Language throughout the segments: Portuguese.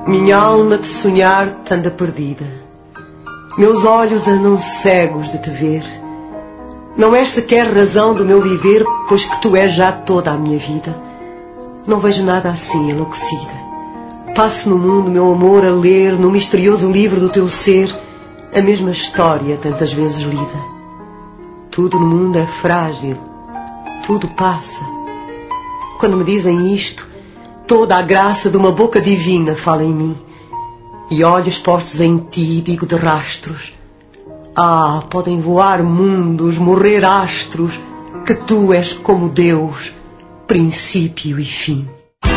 Minha alma de sonhar anda perdida. Meus olhos andam cegos de te ver. Não és sequer razão do meu viver, pois que tu és já toda a minha vida. Não vejo nada assim enlouquecida. Passo no mundo, meu amor, a ler, no misterioso livro do teu ser, a mesma história tantas vezes lida. Tudo no mundo é frágil, tudo passa. Quando me dizem isto, toda a graça de uma boca divina fala em mim. E olhos postos em ti, digo de rastros. Ah, podem voar mundos, morrer astros, que tu és como Deus, princípio e fim.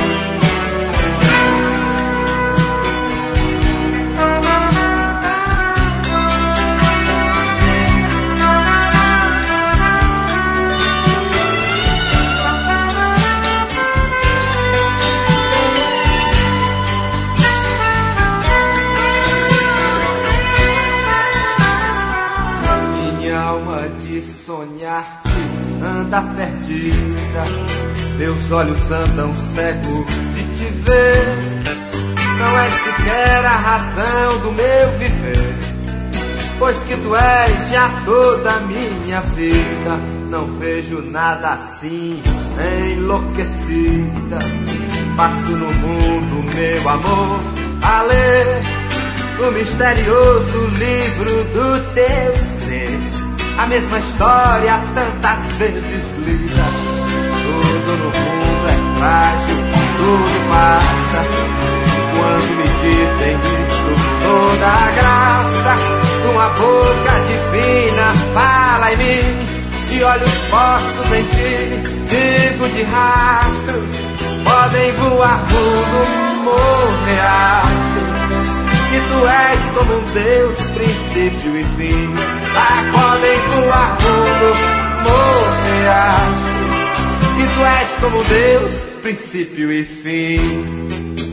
Anda perdida, meus olhos andam cegos de te ver. Não és sequer a razão do meu viver, pois que tu és já toda a minha vida. Não vejo nada assim, enlouquecida. Passo no mundo, meu amor, a ler o misterioso livro do teu ser. A mesma história tantas vezes lida. Tudo no mundo é frágil, tudo passa. E quando me dizem isto, toda a graça de uma boca divina fala em mim. De olhos postos em ti, digo de rastros. Podem voar mundo, morrer astros. Que tu és como um Deus, princípio e fim. Ah, podem voar mundo, morrer astros. Que tu és como Deus, princípio e fim.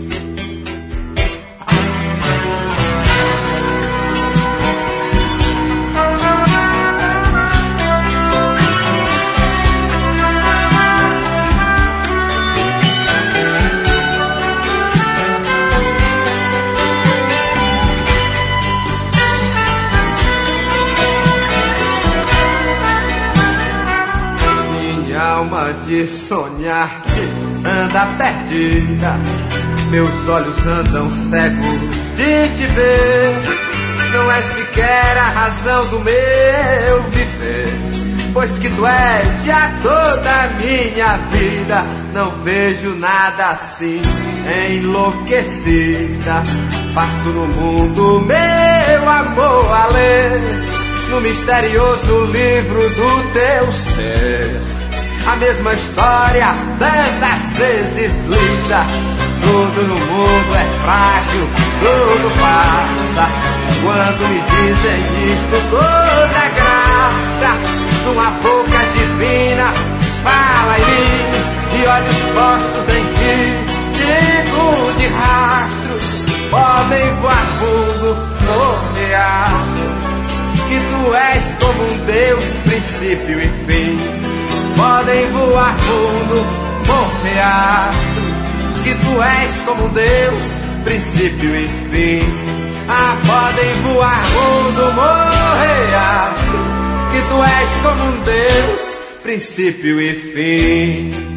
Alma de sonhar-te anda perdida, meus olhos andam cegos de te ver. Não é sequer a razão do meu viver, pois que tu és já toda a minha vida. Não vejo nada assim, enlouquecida. Passo no mundo, meu amor, a ler no misterioso livro do teu ser. A mesma história tantas vezes lida. Tudo no mundo é frágil, tudo passa. Quando me dizem isto, toda a graça de uma boca divina fala em mim. E olhos postos em ti, digo de rastros. Podem voar fundo, morrer astros. Que tu és como um Deus, princípio e fim. Podem voar mundo, morrer astros. Que tu és como Deus, princípio e fim. Ah, podem voar mundo, morrer astros. Que tu és como Deus, princípio e fim.